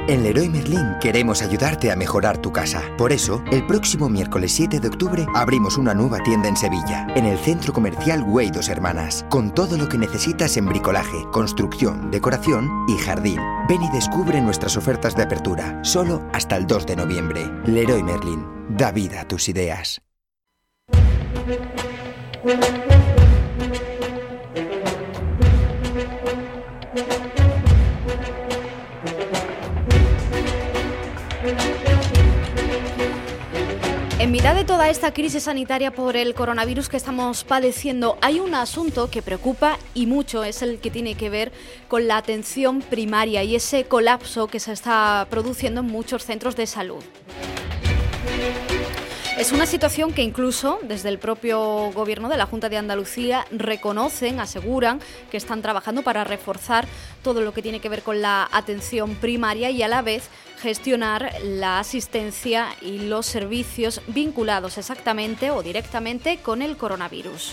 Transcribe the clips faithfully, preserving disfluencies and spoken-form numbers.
En Leroy Merlin queremos ayudarte a mejorar tu casa. Por eso, el próximo miércoles siete de octubre abrimos una nueva tienda en Sevilla, en el centro comercial Güell Dos Hermanas, con todo lo que necesitas en bricolaje, construcción, decoración y jardín. Ven y descubre nuestras ofertas de apertura, solo hasta el dos de noviembre. Leroy Merlin, da vida a tus ideas. En mitad de toda esta crisis sanitaria por el coronavirus que estamos padeciendo, hay un asunto que preocupa y mucho, es el que tiene que ver con la atención primaria y ese colapso que se está produciendo en muchos centros de salud. Es una situación que incluso desde el propio Gobierno de la Junta de Andalucía reconocen, aseguran que están trabajando para reforzar todo lo que tiene que ver con la atención primaria y a la vez gestionar la asistencia y los servicios vinculados exactamente o directamente con el coronavirus.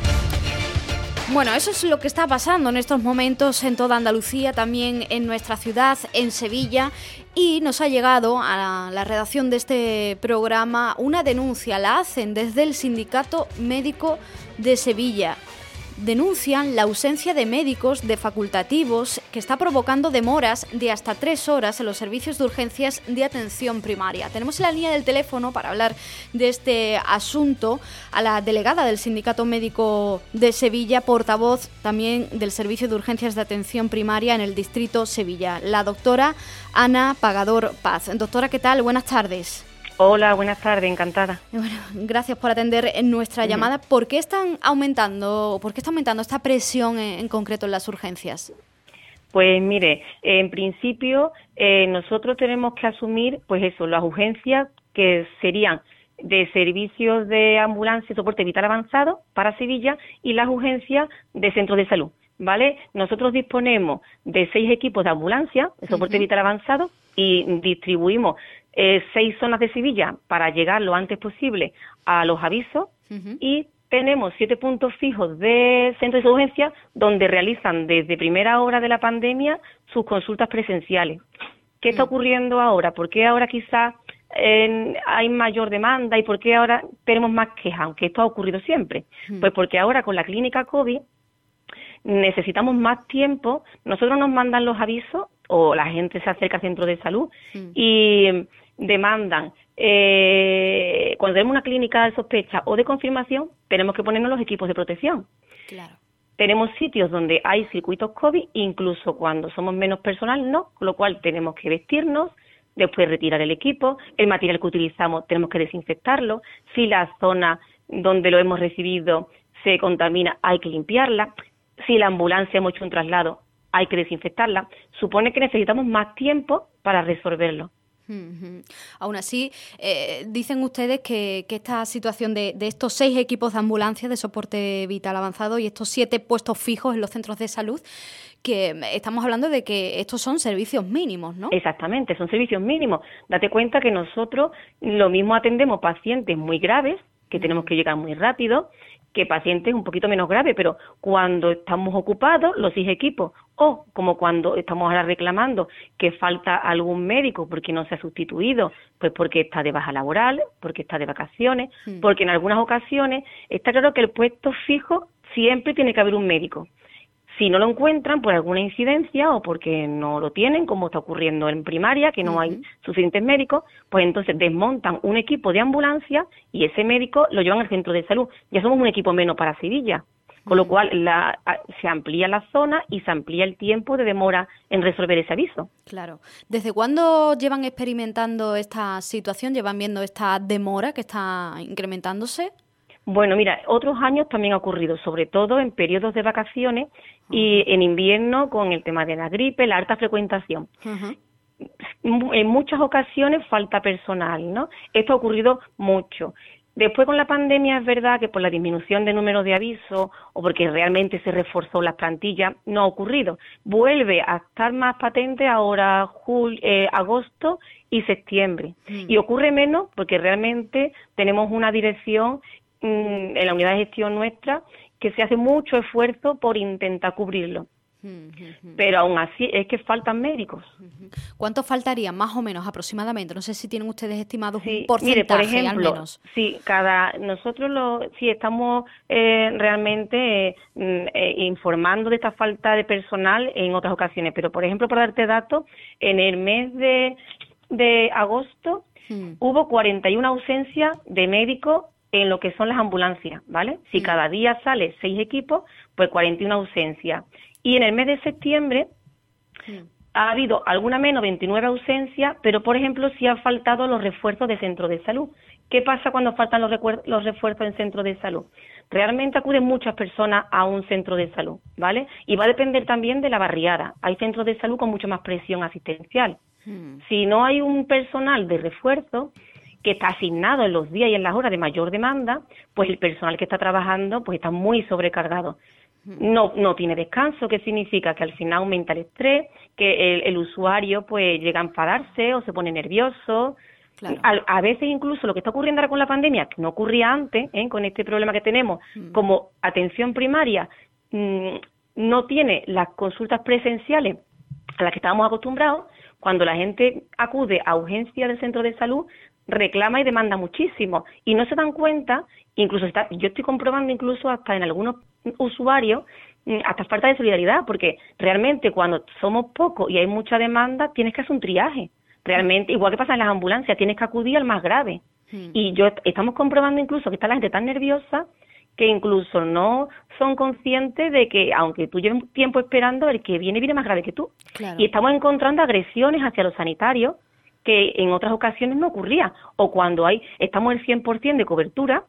Bueno, eso es lo que está pasando en estos momentos en toda Andalucía, también en nuestra ciudad, en Sevilla, y nos ha llegado a la redacción de este programa una denuncia, la hacen desde el Sindicato Médico de Sevilla. Denuncian la ausencia de médicos, de facultativos, que está provocando demoras de hasta tres horas en los servicios de urgencias de atención primaria. Tenemos en la línea del teléfono para hablar de este asunto a la delegada del Sindicato Médico de Sevilla, portavoz también del Servicio de Urgencias de Atención Primaria en el Distrito Sevilla, la doctora Ana Pagador Paz. Doctora, ¿qué tal? Buenas tardes. Hola, buenas tardes, encantada. Bueno, gracias por atender en nuestra llamada. ¿Por qué están aumentando, por qué está aumentando esta presión en, en concreto en las urgencias? Pues mire, en principio eh, nosotros tenemos que asumir, pues eso, las urgencias que serían de servicios de ambulancia y soporte vital avanzado para Sevilla y las urgencias de centros de salud, ¿vale? Nosotros disponemos de seis equipos de ambulancia, de soporte uh-huh. vital avanzado, y distribuimos eh, seis zonas de Sevilla para llegar lo antes posible a los avisos uh-huh. y tenemos siete puntos fijos de centros de urgencia donde realizan desde primera hora de la pandemia sus consultas presenciales. ¿Qué uh-huh. está ocurriendo ahora? ¿Por qué ahora quizás eh, hay mayor demanda y por qué ahora tenemos más quejas? Aunque esto ha ocurrido siempre. Uh-huh. Pues porque ahora con la clínica COVID necesitamos más tiempo. Nosotros nos mandan los avisos o la gente se acerca al centro de salud uh-huh. y demandan, eh, cuando tenemos una clínica de sospecha o de confirmación, tenemos que ponernos los equipos de protección. Claro. Tenemos sitios donde hay circuitos COVID, incluso cuando somos menos personal, no, con lo cual tenemos que vestirnos, después retirar el equipo, el material que utilizamos tenemos que desinfectarlo, si la zona donde lo hemos recibido se contamina, hay que limpiarla, si la ambulancia hemos hecho un traslado, hay que desinfectarla. Supone que necesitamos más tiempo para resolverlo. Uh-huh. Aún así, eh, dicen ustedes que, que esta situación de, de estos seis equipos de ambulancia de soporte vital avanzado y estos siete puestos fijos en los centros de salud, que estamos hablando de que estos son servicios mínimos, ¿no? Exactamente, son servicios mínimos. Date cuenta que nosotros lo mismo atendemos pacientes muy graves, que uh-huh. tenemos que llegar muy rápido, que pacientes un poquito menos graves, pero cuando estamos ocupados, los seis equipos, o como cuando estamos ahora reclamando que falta algún médico porque no se ha sustituido, pues porque está de baja laboral, porque está de vacaciones, sí. porque en algunas ocasiones está claro que el puesto fijo siempre tiene que haber un médico. Si no lo encuentran por alguna incidencia o porque no lo tienen, como está ocurriendo en primaria, que no uh-huh. hay suficientes médicos, pues entonces desmontan un equipo de ambulancia y ese médico lo llevan al centro de salud. Ya somos un equipo menos para Sevilla, con uh-huh. lo cual la, se amplía la zona y se amplía el tiempo de demora en resolver ese aviso. Claro. ¿Desde cuándo llevan experimentando esta situación? ¿Llevan viendo esta demora que está incrementándose? Bueno, mira, otros años también ha ocurrido, sobre todo en periodos de vacaciones uh-huh. y en invierno con el tema de la gripe, la alta frecuentación. Uh-huh. En muchas ocasiones falta personal, ¿no? Esto ha ocurrido mucho. Después con la pandemia es verdad que por la disminución de número de avisos o porque realmente se reforzó las plantillas, no ha ocurrido. Vuelve a estar más patente ahora jul- eh, agosto y septiembre. Uh-huh. Y ocurre menos porque realmente tenemos una dirección en la unidad de gestión nuestra, que se hace mucho esfuerzo por intentar cubrirlo. Uh-huh. Pero aún así es que faltan médicos. Uh-huh. ¿Cuántos faltarían más o menos aproximadamente? No sé si tienen ustedes estimados sí, un porcentaje, mire, por ejemplo, al menos. Sí, cada nosotros lo sí estamos eh, realmente eh, informando de esta falta de personal en otras ocasiones, pero por ejemplo, para darte datos, en el mes de de agosto uh-huh. hubo cuarenta y una ausencias de médicos en lo que son las ambulancias, ¿vale? Si uh-huh. cada día sale seis equipos, pues cuarenta y una ausencias. Y en el mes de septiembre sí. ha habido alguna menos, veintinueve ausencias, pero por ejemplo sí han faltado los refuerzos de centro de salud. ¿Qué pasa cuando faltan los, recuer- los refuerzos en centro de salud? Realmente acuden muchas personas a un centro de salud, ¿vale? Y va a depender también de la barriada. Hay centros de salud con mucha más presión asistencial. Hmm. Si no hay un personal de refuerzo que está asignado en los días y en las horas de mayor demanda, pues el personal que está trabajando pues está muy sobrecargado. No no tiene descanso, que significa que al final aumenta el estrés, que el, el usuario pues llega a enfadarse o se pone nervioso. Claro. A, a veces incluso lo que está ocurriendo ahora con la pandemia, que no ocurría antes, ¿eh? Con este problema que tenemos, mm. como atención primaria mmm, no tiene las consultas presenciales a las que estábamos acostumbrados, cuando la gente acude a urgencia del centro de salud, reclama y demanda muchísimo y no se dan cuenta, incluso está, yo estoy comprobando incluso hasta en algunos usuarios hasta falta de solidaridad, porque realmente cuando somos pocos y hay mucha demanda tienes que hacer un triaje, realmente igual que pasa en las ambulancias, tienes que acudir al más grave hmm. y yo estamos comprobando incluso que está la gente tan nerviosa que incluso no son conscientes de que aunque tú lleves tiempo esperando, el que viene viene más grave que tú. Claro. Y estamos encontrando agresiones hacia los sanitarios que en otras ocasiones no ocurría, o cuando hay estamos el cien por ciento de cobertura,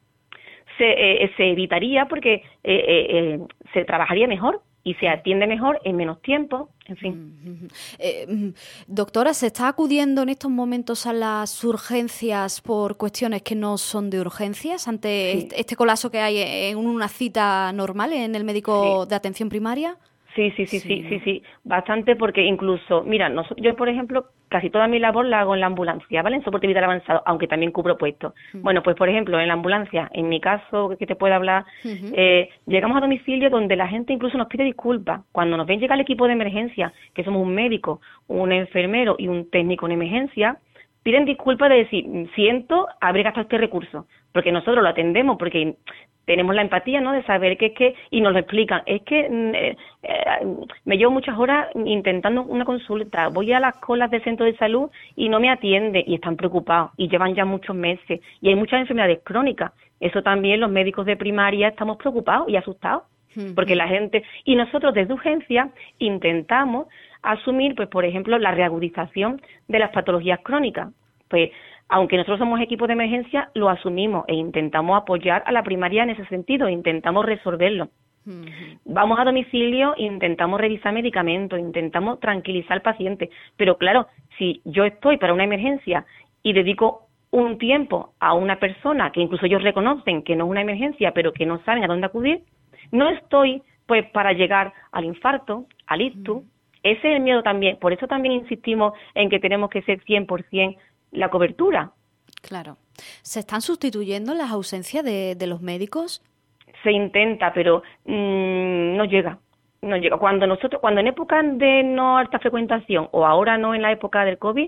se, eh, se evitaría porque eh, eh, eh, se trabajaría mejor y se atiende mejor en menos tiempo, en fin. Uh-huh. Eh, doctora, ¿se está acudiendo en estos momentos a las urgencias por cuestiones que no son de urgencias ante sí. este colapso que hay en una cita normal en el médico sí. de atención primaria? Sí, sí, sí, sí, sí, sí, sí, bastante, porque incluso, mira, nosotros, yo por ejemplo, casi toda mi labor la hago en la ambulancia, ¿vale? En soporte vital avanzado, aunque también cubro puestos. Uh-huh. Bueno, pues por ejemplo, en la ambulancia, en mi caso, que te puedo hablar, uh-huh. eh, llegamos a domicilio donde la gente incluso nos pide disculpas. Cuando nos ven llegar el equipo de emergencia, que somos un médico, un enfermero y un técnico en emergencia, piden disculpas de decir, siento haber gastado este recurso, porque nosotros lo atendemos, porque tenemos la empatía, ¿no?, de saber que es que, y nos lo explican, es que eh, eh, me llevo muchas horas intentando una consulta, voy a las colas del centro de salud y no me atiende, y están preocupados, y llevan ya muchos meses, y hay muchas enfermedades crónicas. Eso también los médicos de primaria estamos preocupados y asustados, uh-huh. porque la gente, y nosotros desde urgencia intentamos asumir, pues por ejemplo, la reagudización de las patologías crónicas. Pues aunque nosotros somos equipo de emergencia, lo asumimos e intentamos apoyar a la primaria en ese sentido, intentamos resolverlo. Uh-huh. Vamos a domicilio, intentamos revisar medicamentos, intentamos tranquilizar al paciente, pero claro, si yo estoy para una emergencia y dedico un tiempo a una persona que incluso ellos reconocen que no es una emergencia, pero que no saben a dónde acudir, no estoy pues para llegar al infarto, al ictus. Uh-huh. Ese es el miedo también, por eso también insistimos en que tenemos que ser cien por ciento la cobertura. Claro. ¿Se están sustituyendo las ausencias de, de los médicos? Se intenta, pero mmm, no llega. No llega. Cuando nosotros, cuando en época de no alta frecuentación, o ahora no en la época del COVID,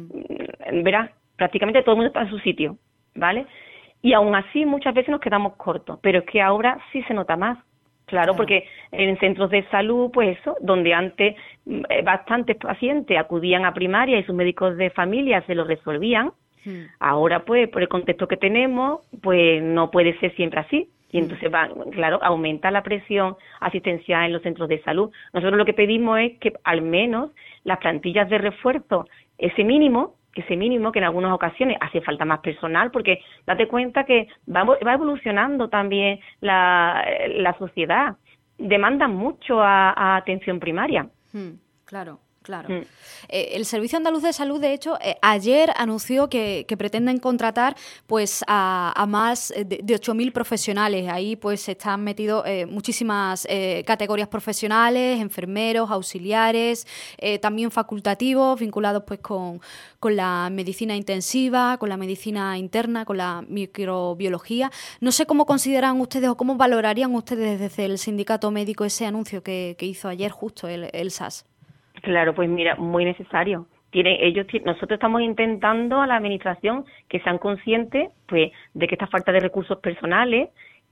hmm. verás, prácticamente todo el mundo está en su sitio, ¿vale? Y aún así muchas veces nos quedamos cortos, pero es que ahora sí se nota más. Claro, claro, porque en centros de salud, pues eso, donde antes eh, bastantes pacientes acudían a primaria y sus médicos de familia se lo resolvían, hmm. ahora pues por el contexto que tenemos, pues no puede ser siempre así. Y entonces, va, claro, aumenta la presión asistencial en los centros de salud. Nosotros lo que pedimos es que al menos las plantillas de refuerzo, ese mínimo, ese mínimo que en algunas ocasiones hace falta más personal, porque date cuenta que va, va evolucionando también la, la sociedad, demandan mucho a, a atención primaria. Hmm, claro. Claro. Mm. Eh, el Servicio Andaluz de Salud, de hecho, eh, ayer anunció que, que pretenden contratar pues a, a más de, de ocho mil profesionales. Ahí pues están metidos eh, muchísimas eh, categorías profesionales, enfermeros, auxiliares, eh, también facultativos, vinculados pues con, con la medicina intensiva, con la medicina interna, con la microbiología. No sé cómo consideran ustedes o cómo valorarían ustedes desde el sindicato médico ese anuncio que, que hizo ayer justo el, el S A S. Claro, pues mira, muy necesario. Tienen, ellos, nosotros estamos intentando a la administración que sean conscientes, pues, de que esta falta de recursos personales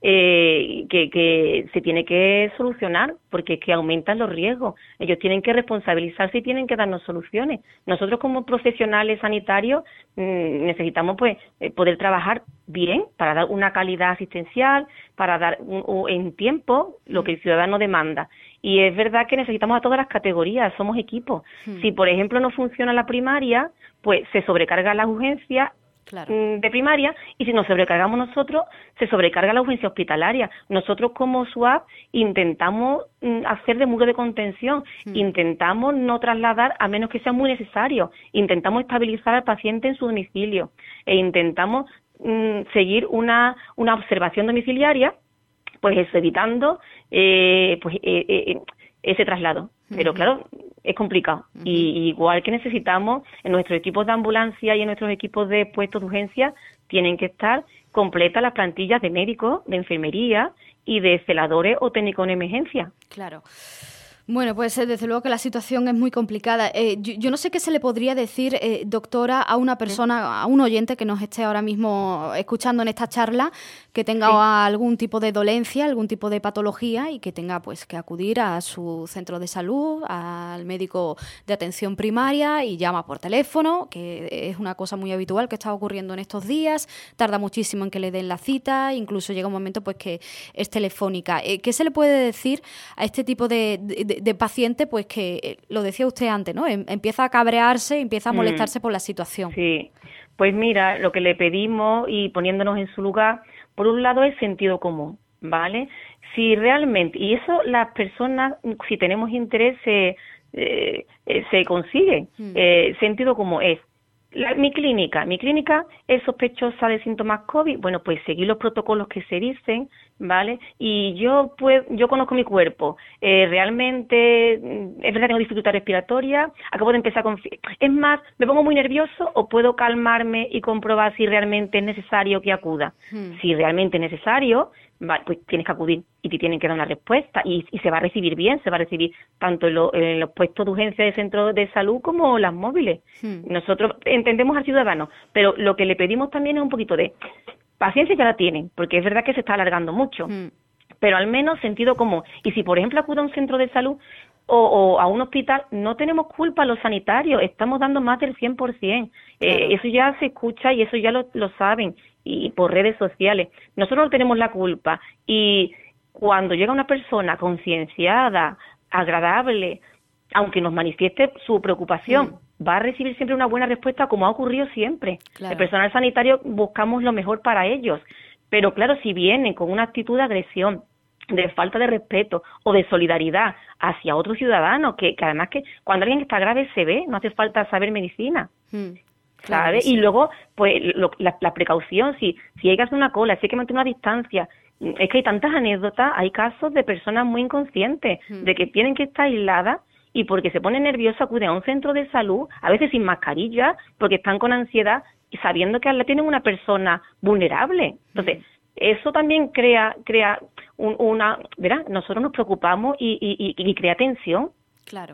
eh, que, que se tiene que solucionar, porque es que aumentan los riesgos. Ellos tienen que responsabilizarse y tienen que darnos soluciones. Nosotros como profesionales sanitarios mmm, necesitamos, pues, poder trabajar bien para dar una calidad asistencial, para dar un, un, en tiempo lo que el ciudadano demanda. Y es verdad que necesitamos a todas las categorías, somos equipos. Hmm. Si, por ejemplo, no funciona la primaria, pues se sobrecarga la urgencia claro. de primaria, y si nos sobrecargamos nosotros, se sobrecarga la urgencia hospitalaria. Nosotros como S U A P intentamos mm, hacer de muro de contención, hmm. intentamos no trasladar a menos que sea muy necesario, intentamos estabilizar al paciente en su domicilio e intentamos mm, seguir una, una observación domiciliaria, pues eso, evitando eh, pues eh, eh, ese traslado. Pero claro, es complicado. Uh-huh. Y igual que necesitamos, en nuestros equipos de ambulancia y en nuestros equipos de puestos de urgencia, tienen que estar completas las plantillas de médicos, de enfermería y de celadores o técnicos en emergencia. Claro. Bueno, pues desde luego que la situación es muy complicada. Eh, yo, yo no sé qué se le podría decir, eh, doctora, a una persona, a un oyente que nos esté ahora mismo escuchando en esta charla, que tenga sí. algún tipo de dolencia, algún tipo de patología y que tenga pues que acudir a su centro de salud, al médico de atención primaria y llama por teléfono, que es una cosa muy habitual que está ocurriendo en estos días, tarda muchísimo en que le den la cita, incluso llega un momento pues que es telefónica. Eh, ¿Qué se le puede decir a este tipo de, de de paciente, pues que, lo decía usted antes, ¿no? Empieza a cabrearse, empieza a molestarse mm, por la situación? Sí, pues mira, lo que le pedimos y poniéndonos en su lugar, por un lado es sentido común, ¿vale? Si realmente, y eso las personas, si tenemos interés, se, eh, se consigue, mm. eh, sentido común es, La, mi clínica, mi clínica es sospechosa de síntomas COVID, bueno, pues seguir los protocolos que se dicen, ¿vale? Y yo pues, yo conozco mi cuerpo, eh, realmente, es verdad que tengo dificultad respiratoria, acabo de empezar con... Es más, ¿me pongo muy nervioso o puedo calmarme y comprobar si realmente es necesario que acuda? Hmm. Si realmente es necesario, vale, pues tienes que acudir y te tienen que dar una respuesta y, y se va a recibir bien, se va a recibir tanto en, lo, en los puestos de urgencia de centro de salud como las móviles. Hmm. Nosotros entendemos al ciudadano, pero lo que le pedimos también es un poquito de paciencia, ya la tienen, porque es verdad que se está alargando mucho, hmm. pero al menos sentido común. Y si, por ejemplo, acude a un centro de salud o, o a un hospital, no tenemos culpa los sanitarios, estamos dando más del cien por ciento. Claro. Eh, eso ya se escucha y eso ya lo, lo saben, y por redes sociales. Nosotros no tenemos la culpa. Y cuando llega una persona concienciada, agradable, aunque nos manifieste su preocupación, mm. va a recibir siempre una buena respuesta, como ha ocurrido siempre. Claro. El personal sanitario buscamos lo mejor para ellos. Pero claro, si vienen con una actitud de agresión, de falta de respeto o de solidaridad hacia otro ciudadano, que, que además que cuando alguien está grave se ve, no hace falta saber medicina. Mm. Claro, ¿sabes? Sí. Y luego, pues, lo, la, la precaución, si, si hay que hacer una cola, si hay que mantener una distancia, es que hay tantas anécdotas, hay casos de personas muy inconscientes, mm. de que tienen que estar aisladas y porque se ponen nerviosas acuden a un centro de salud, a veces sin mascarilla, porque están con ansiedad y sabiendo que la tienen una persona vulnerable. Entonces, mm. eso también crea crea un, una, ¿verdad? Nosotros nos preocupamos y, y, y, y crea tensión. Claro.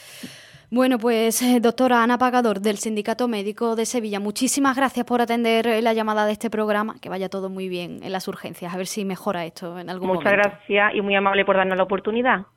Bueno, pues eh, doctora Ana Pagador, del Sindicato Médico de Sevilla, muchísimas gracias por atender la llamada de este programa, que vaya todo muy bien en las urgencias, a ver si mejora esto en algún Muchas momento. Muchas gracias y muy amable por darnos la oportunidad.